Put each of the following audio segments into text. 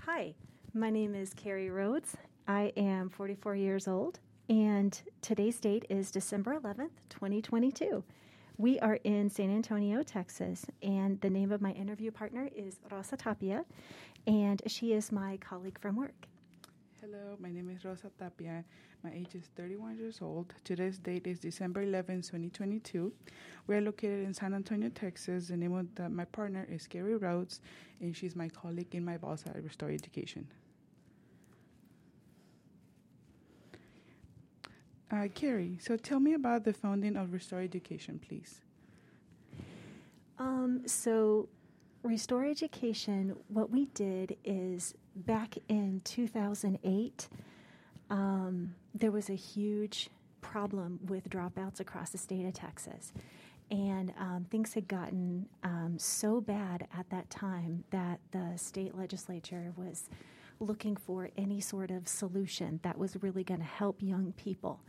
Hi, my name is Carrie Rhodes. I am 44 years old, and today's date is December 11th, 2022. We are in San Antonio, Texas, and the name of my interview partner is Rosa Tapia, and she is my colleague from work. Hello, my name is Rosa Tapia. My age is 31 years old. Today's date is December 11, 2022. We are located in San Antonio, Texas. The name of my partner is Carrie Rhodes, and she's my colleague and my boss at Restore Education. Carrie, so tell me about the founding of Restore Education, please. So Restore Education, what we did is back in 2008, there was a huge problem with dropouts across the state of Texas. And things had gotten so bad at that time that the state legislature was looking for any sort of solution that was really going to help young people.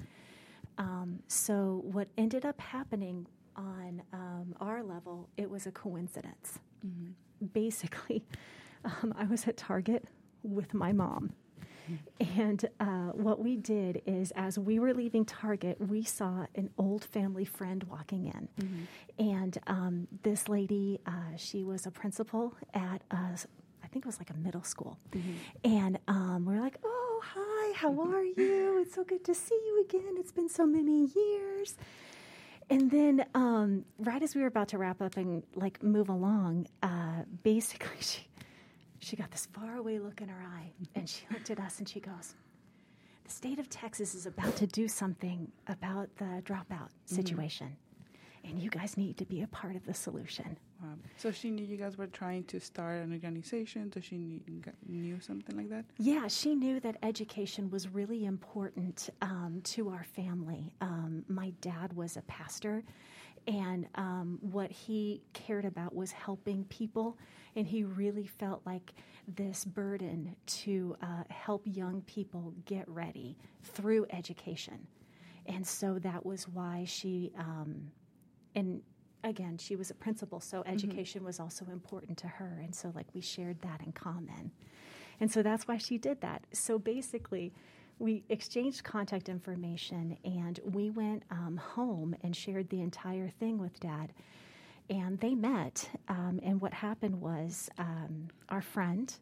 So what ended up happening on our level, it was a coincidence. Mm-hmm. Basically, I was at Target with my mom. And what we did is, as we were leaving Target, we saw an old family friend walking in. Mm-hmm. And this lady, she was a principal at, I think it was like a middle school. Mm-hmm. And we were like, oh, hi, how are you? It's so good to see you again. It's been so many years. And then right as we were about to wrap up and like move along, basically she got this faraway look in her eye, and she looked at us and she goes, the state of Texas is about to do something about the dropout situation, and you guys need to be a part of the solution. Wow. So she knew you guys were trying to start an organization, so she knew something like that? Yeah, she knew that education was really important to our family. My dad was a pastor, and what he cared about was helping people, and he really felt like this burden to help young people get ready through education. And so that was why she, and again, she was a principal, so education was also important to her, and so like we shared that in common. And so that's why she did that. So basically, we exchanged contact information, and we went home and shared the entire thing with Dad. And they met, and what happened was our friend,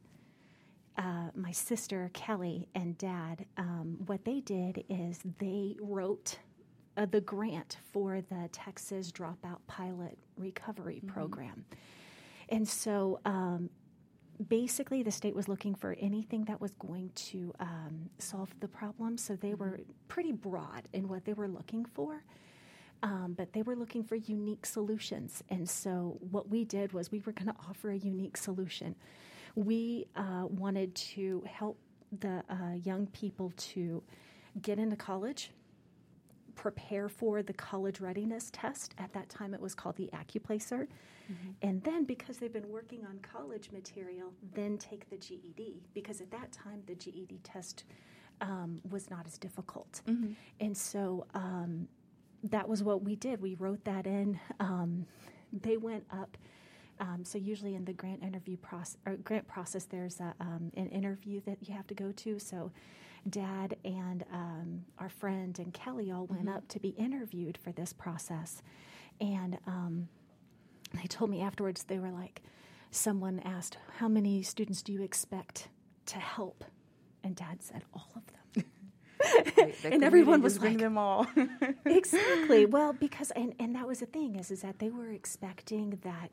my sister Kelly, and Dad, what they did is they wrote the grant for the Texas Dropout Pilot Recovery Program. And so basically the state was looking for anything that was going to solve the problem. So they were pretty broad in what they were looking for. But they were looking for unique solutions. And so what we did was we were going to offer a unique solution. We wanted to help the young people to get into college, prepare for the college readiness test. At that time, it was called the AccuPlacer. And then, because they've been working on college material, then take the GED, because at that time, the GED test was not as difficult. And so that was what we did. We wrote that in. They went up. So usually in the grant process, there's an interview that you have to go to. So Dad and our friend and Kelly all went up to be interviewed for this process. And they told me afterwards, they were like, someone asked, how many students do you expect to help? And Dad said, all of them. And everyone was like, bring them all. Exactly. Well, because, and that was the thing, is that they were expecting that,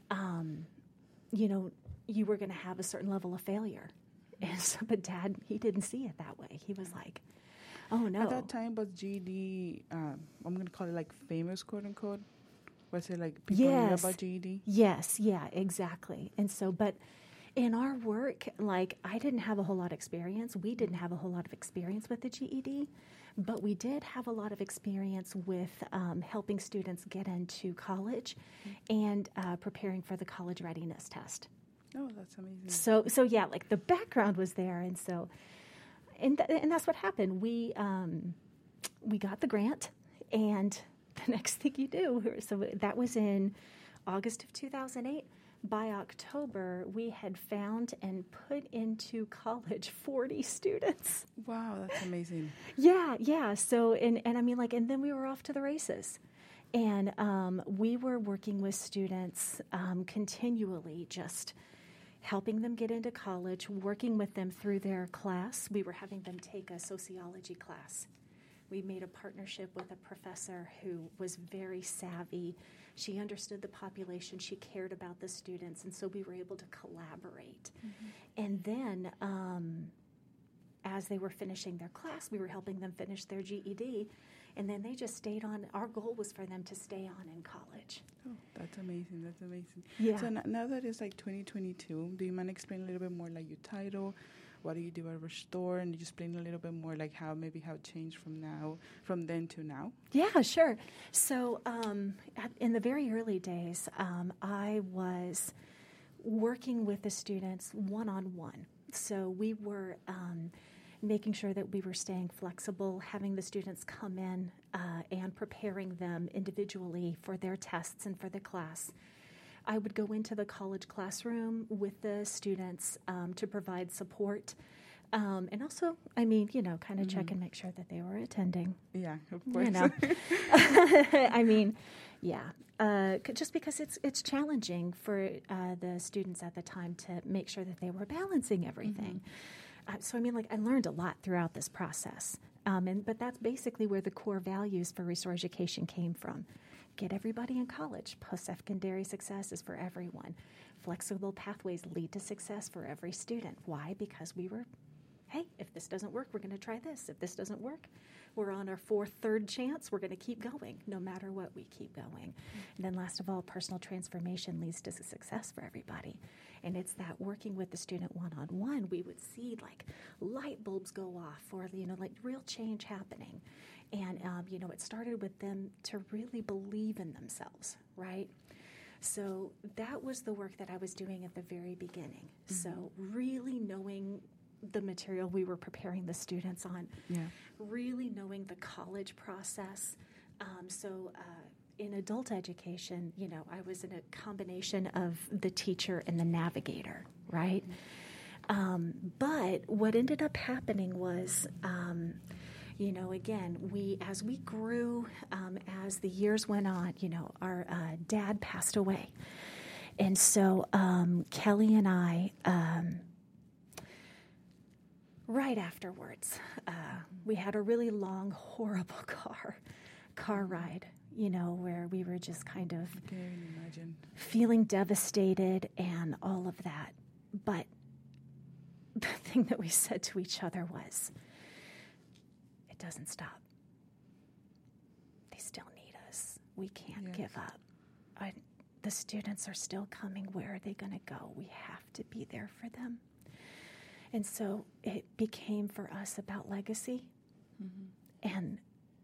you were going to have a certain level of failure. And so, but Dad, he didn't see it that way. He was like, oh, no. At that time, was GED, I'm going to call it like famous, quote unquote? Was it like people knew about GED? Yes, yeah, exactly. And so, but in our work, like, I didn't have a whole lot of experience. We didn't have a whole lot of experience with the GED, but we did have a lot of experience with helping students get into college and preparing for the college readiness test. Oh, that's amazing. So yeah, like the background was there, and so, and that's what happened. We got the grant, and the next thing you do, so that was in August of 2008. by October, we had found and put into college 40 students. Wow, that's amazing. Yeah. So, and I mean, like, and then we were off to the races. And we were working with students continually, just helping them get into college, working with them through their class. We were having them take a sociology class. We made a partnership with a professor who was very savvy. She understood the population. She cared about the students. And so we were able to collaborate. Mm-hmm. And then as they were finishing their class, we were helping them finish their GED. And then they just stayed on. Our goal was for them to stay on in college. Oh, that's amazing. That's amazing. Yeah. So now that it's like 2022, do you mind explaining a little bit more like your title? What do you do at Restore? And you just explain a little bit more like how it changed from then to now? Yeah, sure. So in the very early days, I was working with the students one-on-one. So we were making sure that we were staying flexible, having the students come in and preparing them individually for their tests and for the class. I would go into the college classroom with the students to provide support. And also, I mean, kind of check and make sure that they were attending. Yeah, of course. I mean, yeah. Just because it's challenging for the students at the time to make sure that they were balancing everything. So, I mean, like, I learned a lot throughout this process. But that's basically where the core values for Restore Education came from. Get everybody in college. Post-secondary success is for everyone. Flexible pathways lead to success for every student. Why? Because we were, hey, if this doesn't work, we're going to try this. If this doesn't work, we're on our third chance. We're going to keep going. No matter what, we keep going. And then last of all, personal transformation leads to success for everybody. And it's that working with the student one-on-one, we would see like light bulbs go off or, like real change happening. And, it started with them to really believe in themselves, right? So that was the work that I was doing at the very beginning. Mm-hmm. So really knowing the material we were preparing the students on, really knowing the college process. In adult education, I was in a combination of the teacher and the navigator, right? Mm-hmm. But what ended up happening was, again, as we grew, as the years went on, our dad passed away. And so Kelly and I, right afterwards, we had a really long, horrible car ride, where we were just kind of feeling devastated and all of that. But the thing that we said to each other was, it doesn't stop. They still need us. We can't give up. The students are still coming. Where are they going to go? We have to be there for them. And so it became for us about legacy and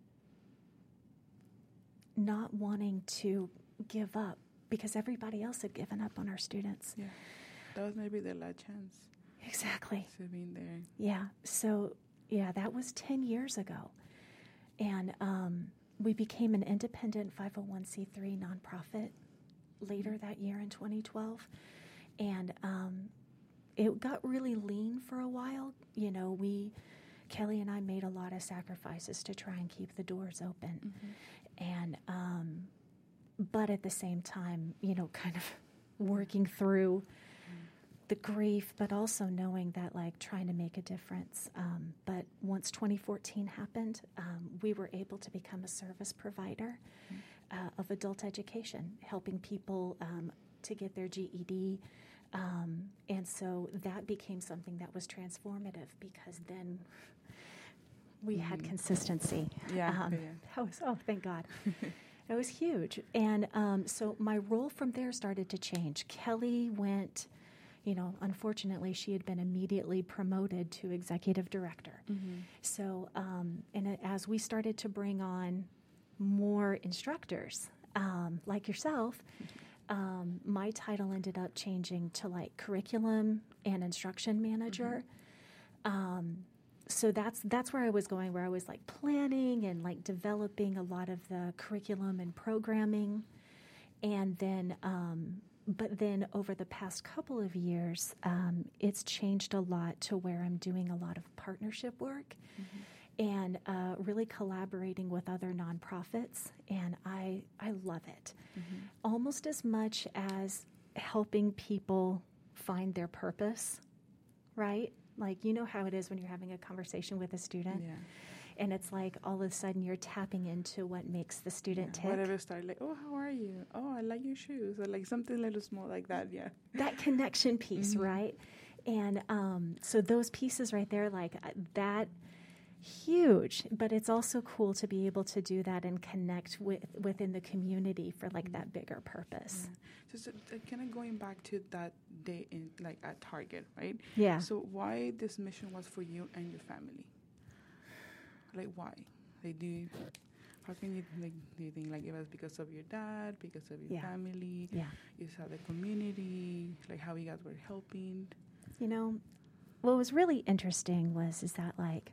not wanting to give up because everybody else had given up on our students. Yeah, that was maybe their last chance. Exactly. To being there. Yeah, so, that was 10 years ago. And we became an independent 501c3 nonprofit later that year in 2012. And it got really lean for a while. Kelly and I made a lot of sacrifices to try and keep the doors open. Mm-hmm. And, but at the same time, kind of working through the grief, but also knowing that, like, trying to make a difference. But once 2014 happened, we were able to become a service provider of adult education, helping people to get their GED. And so that became something that was transformative because then we had consistency. That was, thank God. It was huge. And so my role from there started to change. Kelly went, unfortunately, she had been immediately promoted to executive director. Mm-hmm. So, and as we started to bring on more instructors, like yourself, my title ended up changing to like curriculum and instruction manager. Mm-hmm. So that's where I was going, where I was like planning and like developing a lot of the curriculum and programming. And then But then over the past couple of years, it's changed a lot to where I'm doing a lot of partnership work and really collaborating with other nonprofits. And I love it. Almost as much as helping people find their purpose, right? Like, you know how it is when you're having a conversation with a student. Yeah. And it's like all of a sudden you're tapping into what makes the student tick. Whatever start, like, oh, how are you? Oh, I like your shoes. Or like something little small like that, yeah. That connection piece, right? And so those pieces right there, like that, huge. But it's also cool to be able to do that and connect within the community for like that bigger purpose. Yeah. So kind of going back to that day in like at Target, right? Yeah. So why this mission was for you and your family? Like why? Like how can you like do you think like it was because of your dad, because of your family? Yeah. You saw the community, like how you guys were helping. You know, what was really interesting is that like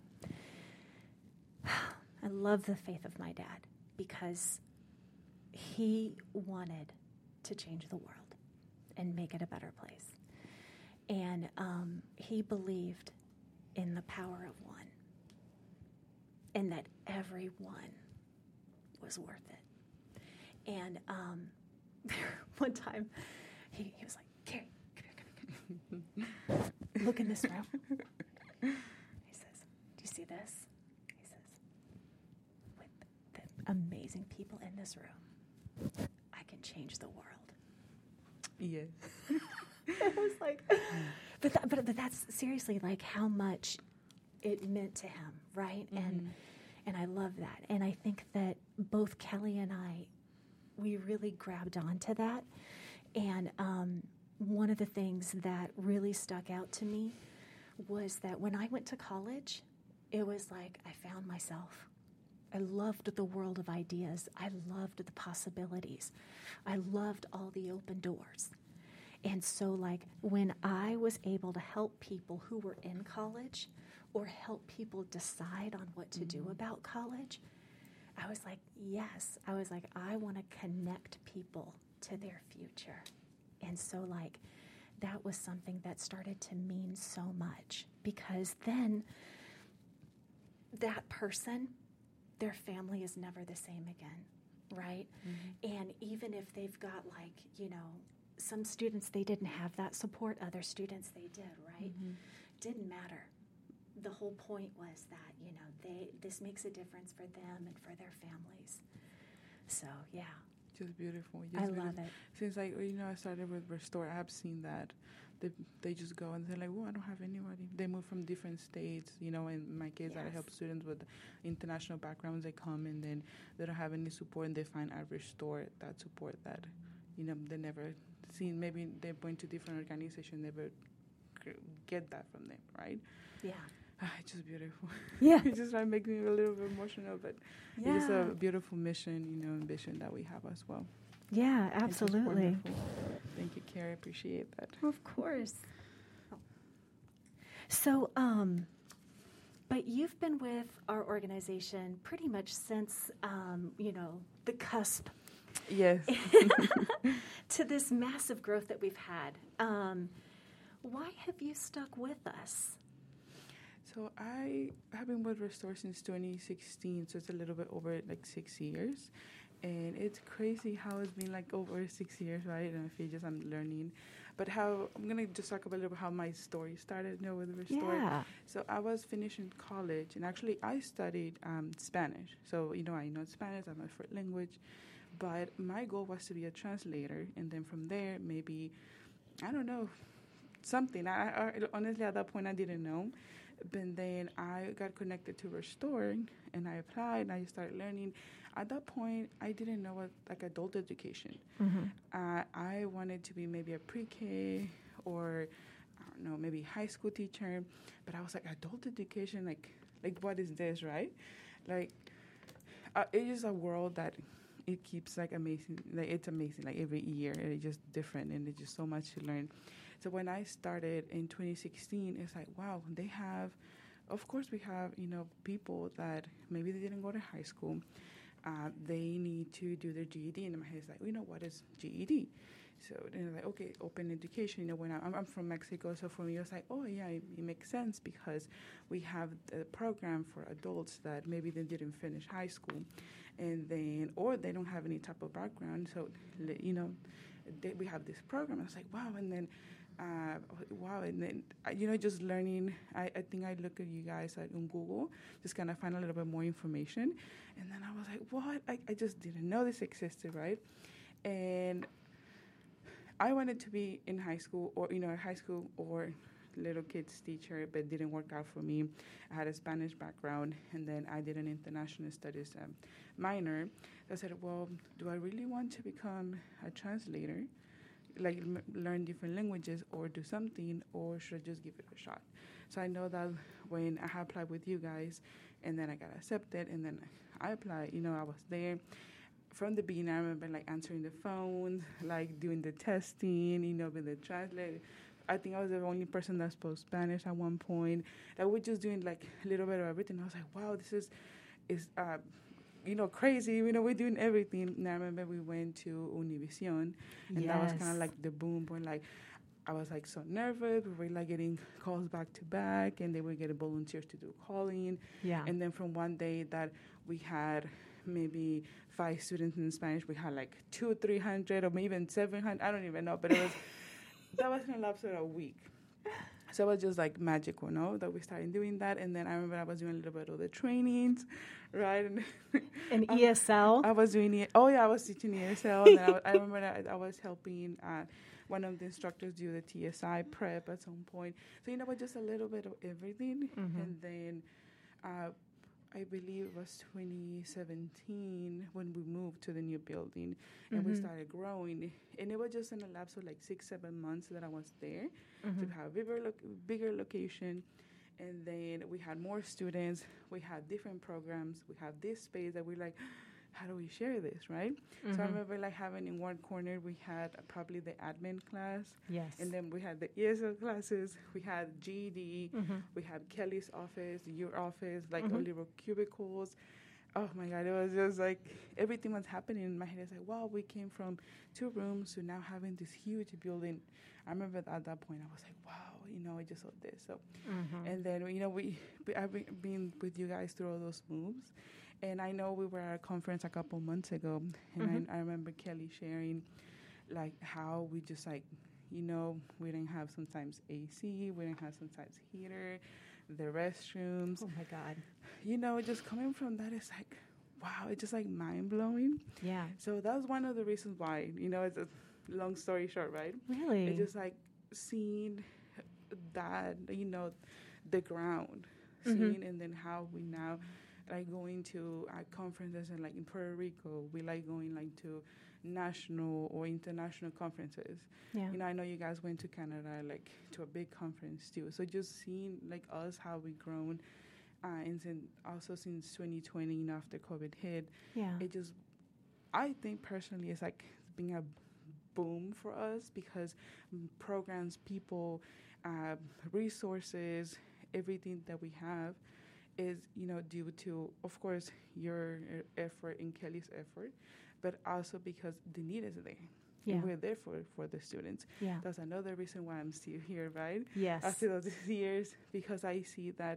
I love the faith of my dad because he wanted to change the world and make it a better place. And he believed in the power of one and that everyone was worth it. And one time he was like, Carrie, come here. Look in this room. He says, do you see this? He says, with the amazing people in this room, I can change the world. Yes. I was like, but that's seriously like how much it meant to him, right? And I love that. And I think that both Kelly and I, we really grabbed onto that. And one of the things that really stuck out to me was that when I went to college, it was like I found myself. I loved the world of ideas. I loved the possibilities. I loved all the open doors. And so, like, when I was able to help people who were in college or help people decide on what to do about college, I was like, yes. I was like, I want to connect people to their future. And so, like, that was something that started to mean so much because then that person, their family is never the same again, right? And even if they've got, like, you know, some students, they didn't have that support. Other students, they did, right? Didn't matter. The whole point was that, you know, this makes a difference for them and for their families. So, yeah. Just beautiful. I love it. Since, like, you know, I started with Restore, I have seen that. They just go and they're like, well, I don't have anybody. They move from different states, you know, in my case, I help students with international backgrounds. They come and then they don't have any support and they find at Restore that support that, you know, they never seen. Maybe they're going to different organizations, never get that from them, right? Yeah. It's just beautiful. Yeah. It just like makes me a little bit emotional, but it's a beautiful mission, you know, ambition that we have as well. Yeah, absolutely. Thank you, Carrie. Appreciate that. Of course. So, but you've been with our organization pretty much since, you know, the cusp. Yes. To this massive growth that we've had. Why have you stuck with us? So I have been with Restore since 2016, so it's a little bit over like 6 years. And it's crazy how it's been like over 6 years, right? And I feel just I'm learning. But how, I'm going to just talk a little bit how my story started, you know, with Restore. Yeah. So I was finishing college, and actually I studied Spanish. So, you know, I know Spanish, I'm my first language. But my goal was to be a translator, and then from there, maybe, I don't know, something. I honestly, at that point, I didn't know. But then I got connected to Restore, and I applied, and I started learning. At that point, I didn't know what, like, adult education. I wanted to be maybe a pre-K or, I don't know, maybe high school teacher. But I was like, adult education, like what is this, right? Like, it is a world that it keeps, like, amazing. Like, it's amazing. Like, every year, it's just different, and it's just so much to learn. So when I started in 2016, it's like, wow, they have, of course we have, you know, people that maybe they didn't go to high school. They need to do their GED. And in my head, it's like, you know, what is GED? So then like, okay, open education. You know, when I'm from Mexico, so for me it was like, oh yeah, it makes sense because we have a program for adults that maybe they didn't finish high school, and then or they don't have any type of background. So you know, we have this program. I was like, wow, and then. Wow, and then you know, just learning. I think I look at you guys on Google, just kind of find a little bit more information, and then I was like, what? I just didn't know this existed, right? And I wanted to be in high school or, you know, high school or little kids teacher, but it didn't work out for me. I had a Spanish background, and then I did an international studies minor. I said, well, do I really want to become a translator, like learn different languages or do something, or should I just give it a shot? So I know that when I applied with you guys, and then I got accepted, and then I applied, you know, I was there. From the beginning, I remember like answering the phones, like doing the testing, you know, with the translator. I think I was the only person that spoke Spanish at one point. Like we're just doing like a little bit of everything. I was like, wow, this is you know, crazy. You know, we're doing everything. And I remember we went to Univision, and that was kind of like the boom point. Like I was like so nervous. We were like getting calls back to back, and they were getting volunteers to do calling. Yeah. And then from one day that we had maybe 5 students in Spanish, we had like 200, 300, or maybe even 700. I don't even know, but it was that was in a lapse of a week. So it was just like magical, no? That we started doing that, and then I remember I was doing a little bit of the trainings, right? And ESL. I was doing it. Oh yeah, I was teaching ESL, and then I remember that I was helping one of the instructors do the TSI prep at some point. So you know, but just a little bit of everything, and then. I believe it was 2017 when we moved to the new building and we started growing. And it was just in a lapse of like 6-7 months that I was there to have a bigger location. And then we had more students. We had different programs. We have this space that we're like, how do we share this, right? So I remember like having in one corner, we had probably the admin class. Yes. And then we had the ESL classes. We had GED. We had Kelly's office, your office, like all little cubicles. Oh my God, it was just like everything was happening in my head. It's like, wow, we came from 2 rooms to now having this huge building. I remember at that point, I was like, wow, you know, I just saw this. So, and then, you know, I've been with you guys through all those moves. And I know we were at a conference a couple months ago, and I remember Kelly sharing, like, how we just, like, you know, we didn't have sometimes AC, we didn't have sometimes heater, the restrooms. Oh, my God. You know, just coming from that, it's like, wow, it's just, like, mind-blowing. Yeah. So that was one of the reasons why, you know, it's a long story short, right? Really? It's just, like, seeing that, you know, the ground, seeing and then how we now like going to conferences and like in Puerto Rico, we like going like to national or international conferences. Yeah. You know, I know you guys went to Canada, like to a big conference too. So just seeing like us, how we grown, and also since 2020, you know, after COVID hit, it just, I think personally it's like being a boom for us because programs, people, resources, everything that we have is, you know, due to, of course, your effort and Kelly's effort, but also because the need is there. Yeah. And we're there for the students. Yeah. That's another reason why I'm still here, right? Yes. After those years, because I see that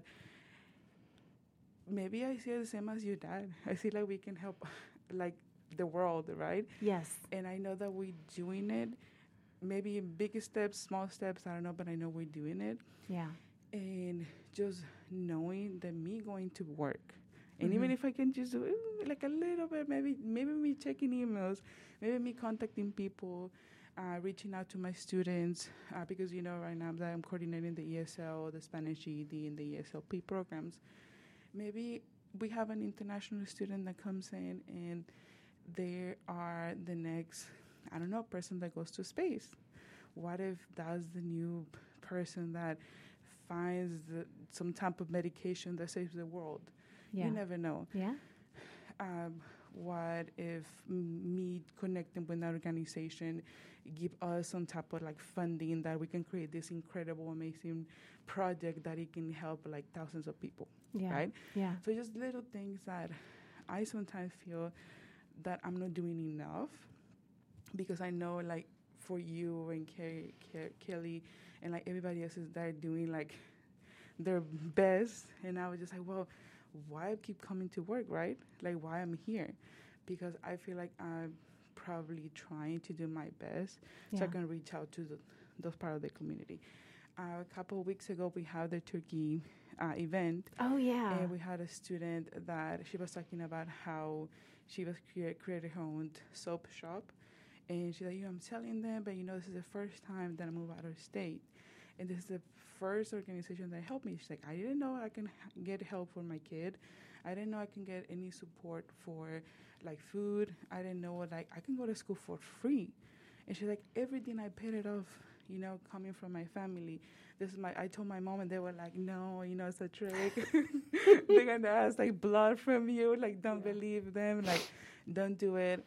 maybe I see it the same as your dad. I see like we can help like the world, right? Yes. And I know that we're doing it, maybe in big steps, small steps, I don't know, but I know we're doing it. Yeah. And just knowing that me going to work, and even if I can just do like a little bit, maybe me checking emails, maybe me contacting people, reaching out to my students, because, you know, right now that I'm coordinating the ESL, the Spanish GED, and the ESLP programs, maybe we have an international student that comes in and they are the next, I don't know, person that goes to space. What if that's the new person that finds some type of medication that saves the world? Yeah. You never know. Yeah. What if me connecting with an organization give us some type of like funding that we can create this incredible, amazing project that it can help like thousands of people, right? Yeah. So just little things that I sometimes feel that I'm not doing enough, because I know like for you and Kelly and like everybody else is there doing like their best, and I was just like, well, why I keep coming to work, right? Like why I'm here, because I feel like I'm probably trying to do my best so I can reach out to those part of the community. A couple of weeks ago, we had the turkey event. Oh, yeah. And we had a student that she was talking about how she was created her own soap shop. And she's like, I'm selling them, but this is the first time that I move out of state. And this is the first organization that helped me. She's like, I didn't know I can get help for my kid. I didn't know I can get any support for like food. I didn't know like I can go to school for free. And she's like, everything I paid it off, coming from my family. I told my mom and they were like, no, it's a trick. They're going to ask like blood from you. Like, don't believe them. Like, don't do it.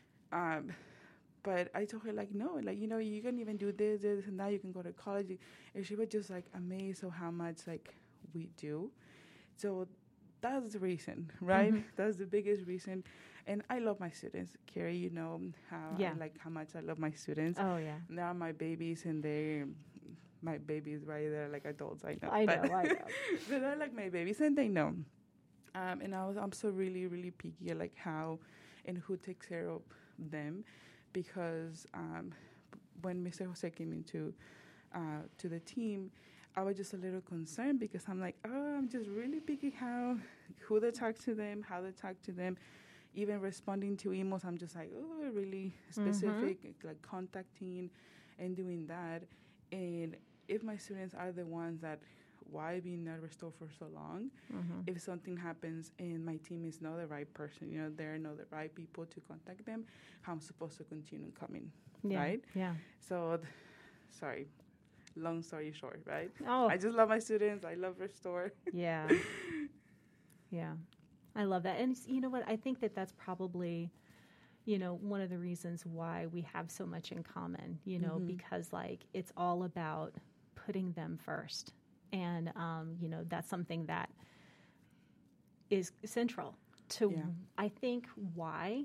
But I told her like, no, like, you can even do this, and now you can go to college. And she was just like amazed of how much like we do. So that's the reason, right? Mm-hmm. That's the biggest reason. And I love my students. Carrie, how much I love my students. Oh, yeah. They are my babies, and they're my babies, right? They're like adults, I know. I know. But they're like my babies, and they know. And I'm so really, really picky at like how and who takes care of them, because when Mr. Jose came into to the team, I was just a little concerned because I'm like, I'm just really picky who they talk to them, how they talk to them. Even responding to emails, I'm just like, really specific, like contacting and doing that. And if my students are the ones that, why being at Restore for so long, if something happens and my team is not the right person, they're not the right people to contact them, how I'm supposed to continue coming, right? Yeah. So, sorry, long story short, right? Oh. I just love my students. I love Restore. Yeah. Yeah. I love that. And you know what? I think that that's probably, one of the reasons why we have so much in common, because like it's all about putting them first. And, that's something that is central to, I think, why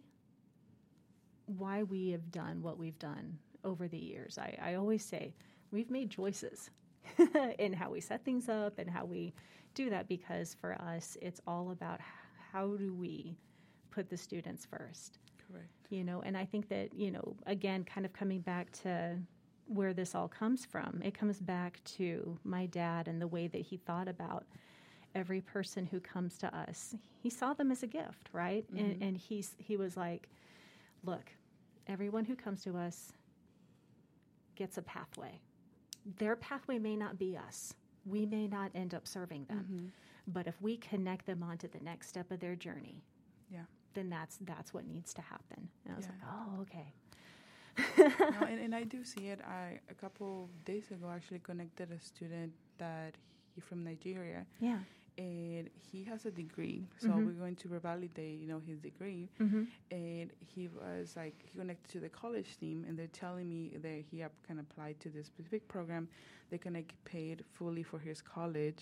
we have done what we've done over the years. I always say we've made choices in how we set things up and how we do that, because for us, it's all about how do we put the students first. Correct. And I think that, again, kind of coming back to where this all comes from, it comes back to my dad and the way that he thought about every person who comes to us. He saw them as a gift, right? And he was like, look, everyone who comes to us gets a pathway. Their pathway may not be us. We may not end up serving them. But if we connect them onto the next step of their journey, then that's what needs to happen. And I was like, oh, okay. No, and I do see it. A couple days ago actually connected a student that he's from Nigeria. Yeah. And he has a degree. So we're going to revalidate, his degree. And he was like, he connected to the college team, and they're telling me that he can apply to this specific program. They can get paid fully for his college.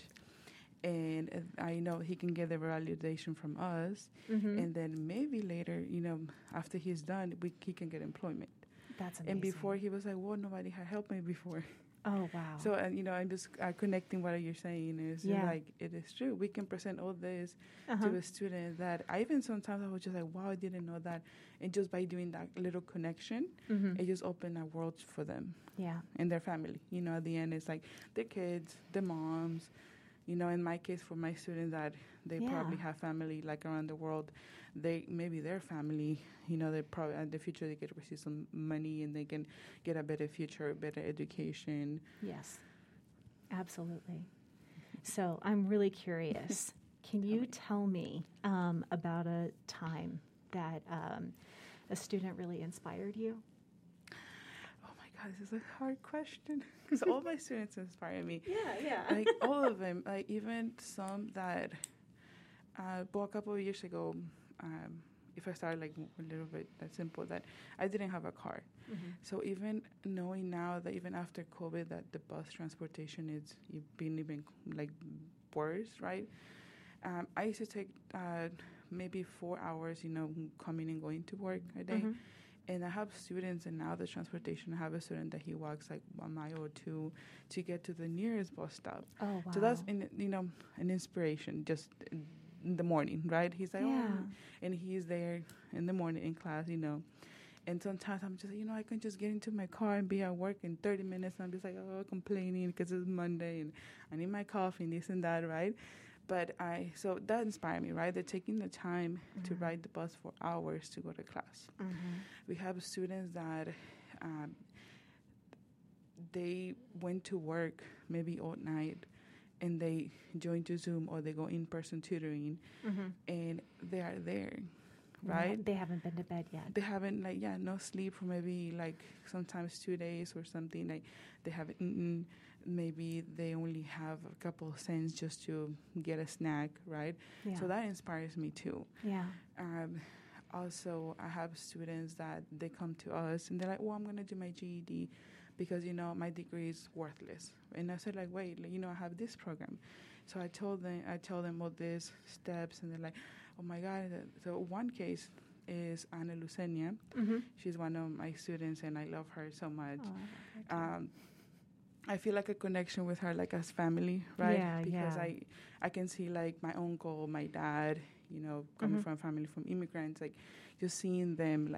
And I know he can get the validation from us. And then maybe later, after he's done, he can get employment. That's amazing. And before he was like, well, nobody had helped me before. Oh, wow. So, I'm just connecting what you're saying is like, it is true. We can present all this to a student that sometimes I was just like, wow, I didn't know that. And just by doing that little connection, it just opened a world for them. Yeah. And their family. At the end, it's like the kids, the moms. In my case, for my students that they probably have family like around the world, maybe their family, they probably in the future they get to receive some money and they can get a better future, better education. Yes, absolutely. So I'm really curious. Can you tell me about a time that a student really inspired you? This is a hard question because all my students inspire me. Yeah. Like all of them, like even some that, a couple of years ago, if I started like a little bit that simple, that I didn't have a car. So even knowing now that even after COVID that the bus transportation is been even like worse, right? I used to take maybe 4 hours, coming and going to work a day. And I have students, and now the transportation, I have a student that he walks like 1 mile or two to get to the nearest bus stop. Oh, wow. So that's, an inspiration just in the morning, right? He's like, Yeah. oh, and he's there in the morning in class, And sometimes I'm just, I can just get into my car and be at work in 30 minutes. And I'm just like, complaining because it's Monday and I need my coffee and this and that, right? But so that inspired me, right? They're taking the time to ride the bus for hours to go to class. We have students that they went to work maybe all night and they join to Zoom or they go in-person tutoring and they are there, right? They haven't been to bed yet. They haven't, no sleep for maybe, sometimes 2 days or something. They haven't eaten. Maybe they only have a couple of cents just to get a snack, right? Yeah. So that inspires me, too. Yeah. Also, I have students that they come to us and they're like, I'm going to do my GED because, my degree is worthless. And I said, wait, I have this program. So I tell them all these steps, and they're like, oh, my God. So one case is Ana Lucenia. She's one of my students, and I love her so much. Oh, I feel like a connection with her, as family, right? Yeah, because yeah. I can see, my uncle, my dad, coming from family, from immigrants, just seeing them,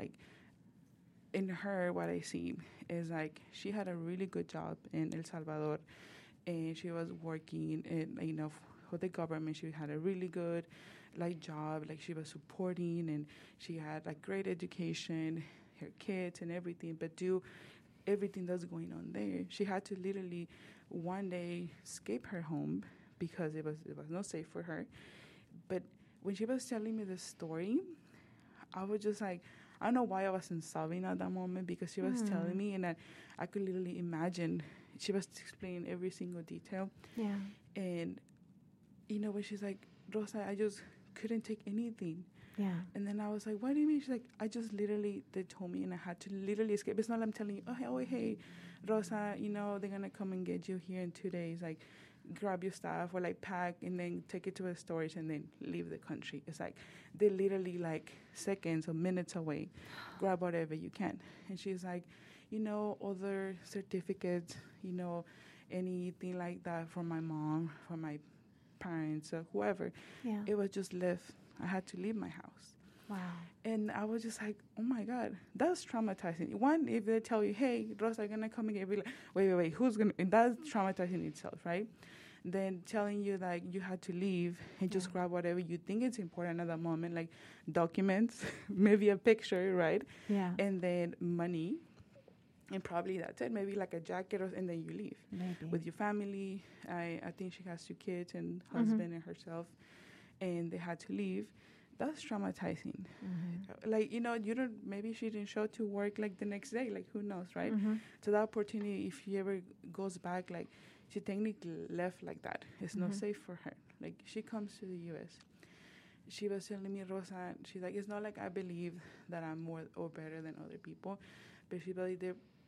in her, what I see is, she had a really good job in El Salvador, and she was working in, for the government. She had a really good, job, she was supporting, and she had, great education, her kids and everything, but everything that's going on there, she had to literally one day escape her home because it was not safe for her. But when she was telling me the story, I was just I don't know why I wasn't sobbing at that moment, because she was telling me, and I could literally imagine. She was explaining every single detail. Yeah. And, when she's like, Rosa, I just couldn't take anything. Yeah. And then I was like, what do you mean? She's like, they told me, and I had to literally escape. It's not like I'm telling you, hey, Rosa, they're going to come and get you here in 2 days. Grab your stuff or, pack and then take it to a storage and then leave the country. It's they're literally, seconds or minutes away. Grab whatever you can. And she's like, other certificates, anything like that from my mom, from my parents, or whoever. Yeah. It was just left. I had to leave my house. Wow. And I was just like, oh, my God, that's traumatizing. One, if they tell you, hey, Rosa, I'm going to come and get you, wait, who's going to, and that's traumatizing itself, right? Then telling you, you had to leave and just grab whatever you think is important at that moment, documents, maybe a picture, right? Yeah. And then money. And probably that's it, maybe a jacket, and then you leave. Maybe. With your family. I think she has 2 kids and husband and herself, and they had to leave. That's traumatizing. You don't, maybe she didn't show to work the next day, who knows, right? So that opportunity, if she ever goes back, she technically left like that. It's not safe for her. She comes to the U.S. She was telling me, Rosa, she's like, it's not I believe that I'm more or better than other people, but she believed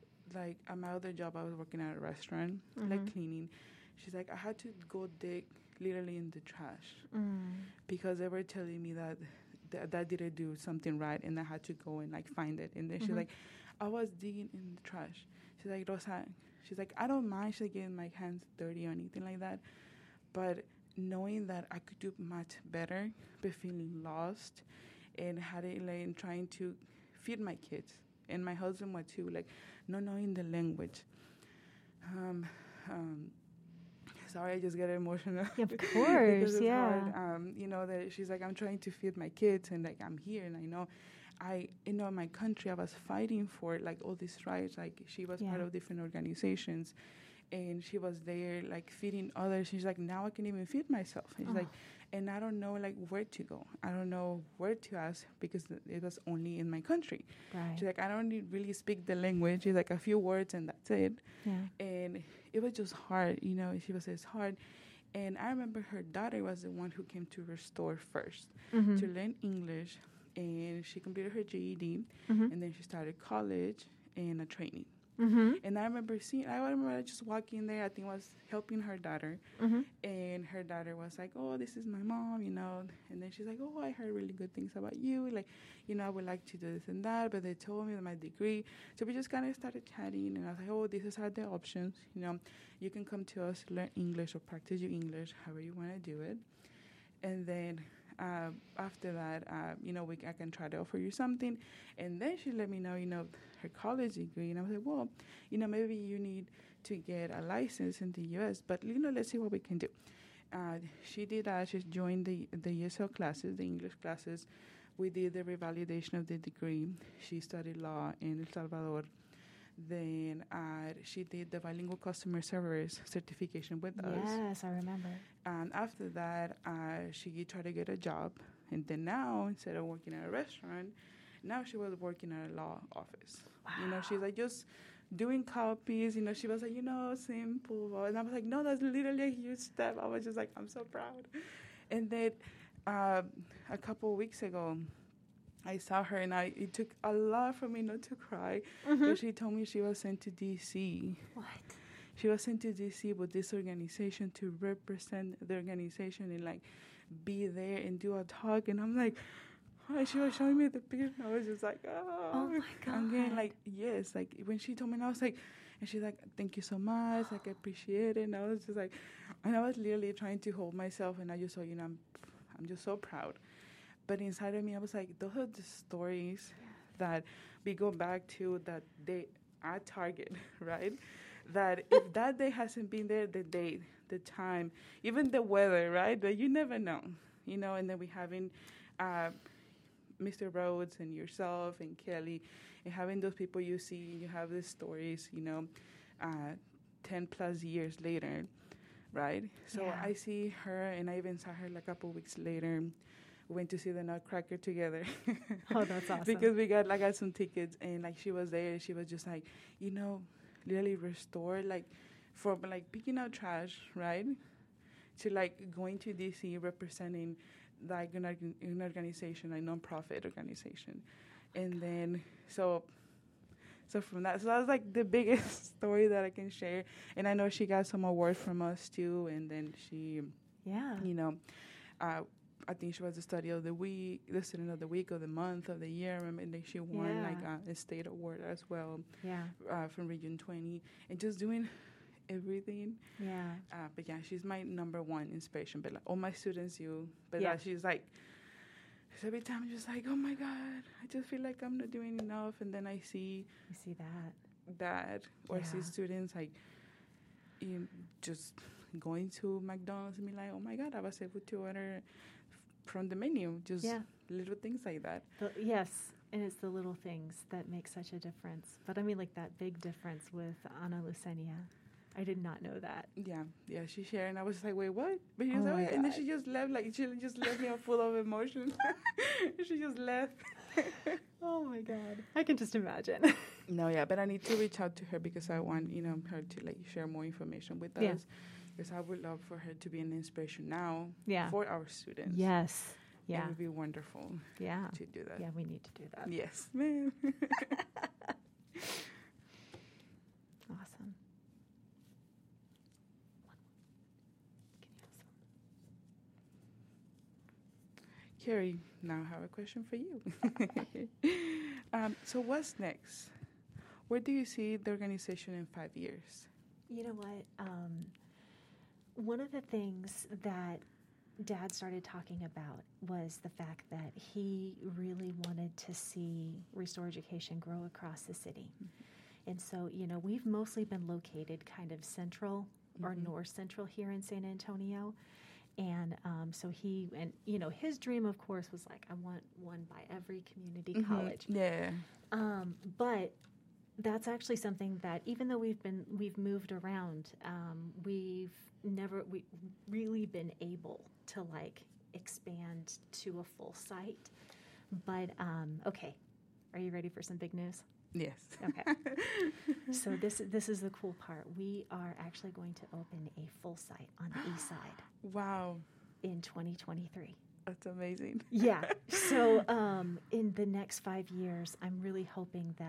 at my other job, I was working at a restaurant, cleaning. She's like, I had to go dig literally in the trash because they were telling me that didn't do something right, and I had to go and find it. And then she's like, I was digging in the trash. She's like, Rosa, she's like, I don't mind getting my hands dirty or anything like that, but knowing that I could do much better, but feeling lost, and had it trying to feed my kids. And my husband was too, not knowing the language. Sorry, I just get emotional. Of course, because it's yeah. hard. That she's like, I'm trying to feed my kids, and I'm here, and I know, my country, I was fighting for all these rights. She was part of different organizations, and she was there feeding others. She's like, now I can even feed myself. And she's like, and I don't know where to go. I don't know where to ask because it was only in my country. Right. She's like, I don't really speak the language. She's like, a few words and that's it. Yeah. And it was just hard, She was it's hard. And I remember her daughter was the one who came to her store first to learn English, and she completed her GED, and then she started college and a training. And I remember just walking there. I think I was helping her daughter. And her daughter was like, oh, this is my mom, And then she's like, oh, I heard really good things about you. Like, I would like to do this and that. But they told me my degree. So we just kind of started chatting. And I was like, oh, these are the options. You can come to us, learn English or practice your English, however you want to do it. And then after that, I can try to offer you something. And then she let me know, her college degree. And I was like, well, maybe you need to get a license in the U.S., but, let's see what we can do. She did that. She joined the ESL classes, the English classes. We did the revalidation of the degree. She studied law in El Salvador. Then she did the bilingual customer service certification with us. Yes, I remember. And after that, she tried to get a job. And then now, instead of working at a restaurant, now she was working at a law office. Wow. She's like just doing copies. She was like, simple. And I was like, no, that's literally a huge step. I was just like, I'm so proud. And then a couple of weeks ago, I saw her, and it took a lot for me not to cry. Because she told me she was sent to D.C. What? She was sent to D.C. with this organization to represent the organization and, be there and do a talk. And I'm like, oh, she was showing me the picture, and I was just like, oh my God. I'm getting, yes. When she told me, and I was like, and she's like, thank you so much. I appreciate it. And I was just like, and I was literally trying to hold myself, and I just thought, I'm just so proud. But inside of me, I was like, those are the stories that we go back to that day at Target, right? That if that day hasn't been there, the date, the time, even the weather, right? But you never know, And then we having Mr. Rhodes and yourself and Kelly, and having those people you see, and you have these stories, 10 plus years later, right? So I see her, and I even saw her a couple weeks later. We went to see the Nutcracker together. Oh, that's awesome. Because we got some tickets, and she was there, and she was just like, literally restored, from picking out trash, right, to going to DC representing an organization, a nonprofit organization, and then so from that, so that was the biggest story that I can share. And I know she got some awards from us too, and then she, I think she was the study of the week, the student of the week, of the month, of the year. And then she won a state award as well. From Region 20, and just doing everything. But she's my number one inspiration. But all my students, but she's every time I'm just like, oh my God, I just feel like I'm not doing enough. And then I see, or I see students just going to McDonald's and be like, oh my God, I was able to order from the menu, just little things like that. Yes, and it's the little things that make such a difference. But I mean, that big difference with Ana Lucenia. I did not know that. Yeah, she shared, and I was just like, wait, what? But she was like, and then she just left, she just left me full of emotion. She just left. Oh my God, I can just imagine. No, but I need to reach out to her because I want, her to share more information with us. Because I would love for her to be an inspiration now for our students. Yes. Yeah. It would be wonderful to do that. Yeah, we need to do that. Yes, ma'am. Awesome. Carrie, now I have a question for you. So what's next? Where do you see the organization in 5 years? You know what? One of the things that Dad started talking about was the fact that he really wanted to see Restore Education grow across the city. And so, we've mostly been located kind of central or north central here in San Antonio. And so his dream, of course, was I want one by every community college. Yeah. But that's actually something that, even though we've moved around, we've never really been able to expand to a full site. But okay, are you ready for some big news? Yes. Okay. So this is the cool part. We are actually going to open a full site on the east side. Wow. In 2023. That's amazing. Yeah. So in the next 5 years, I'm really hoping that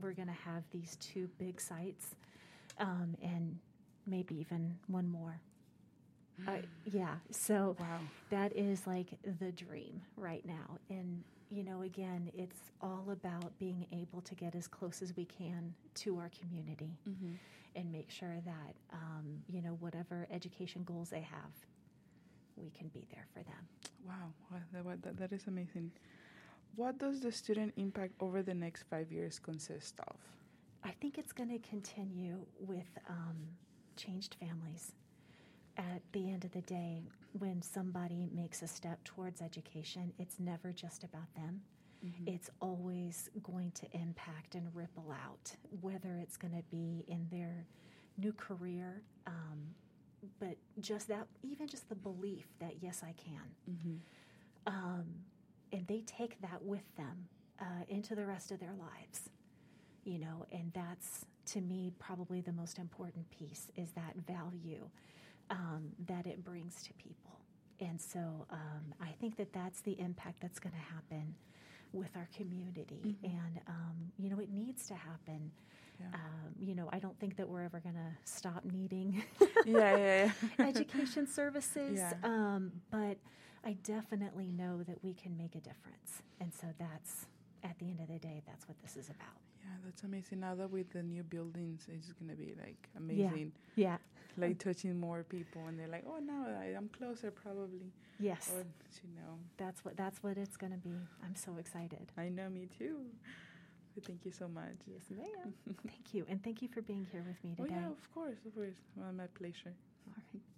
we're going to have these 2 big sites, and maybe even one more. Yeah, so Wow. that is like the dream right now. And, again, it's all about being able to get as close as we can to our community and make sure that, whatever education goals they have, we can be there for them. Wow, that is amazing. What does the student impact over the next 5 years consist of? I think it's going to continue with changed families. At the end of the day, when somebody makes a step towards education, it's never just about them. It's always going to impact and ripple out, whether it's going to be in their new career, but just that, even just the belief that, yes, I can. And they take that with them into the rest of their lives, and that's, to me, probably the most important piece is that value that it brings to people. And so I think that that's the impact that's going to happen with our community. And, it needs to happen. Yeah. I don't think that we're ever going to stop needing Yeah. education services. Yeah. But I definitely know that we can make a difference. And so that's, at the end of the day, that's what this is about. Yeah, that's amazing. Now that with the new buildings, it's going to be like amazing. Yeah. Like touching more people, and they're like, oh, now I'm closer probably. Yes. Or, That's what it's going to be. I'm so excited. I know, me too. But thank you so much. Yes, ma'am. Thank you. And thank you for being here with me Oh, today. yeah, of course. Well, my pleasure. All right.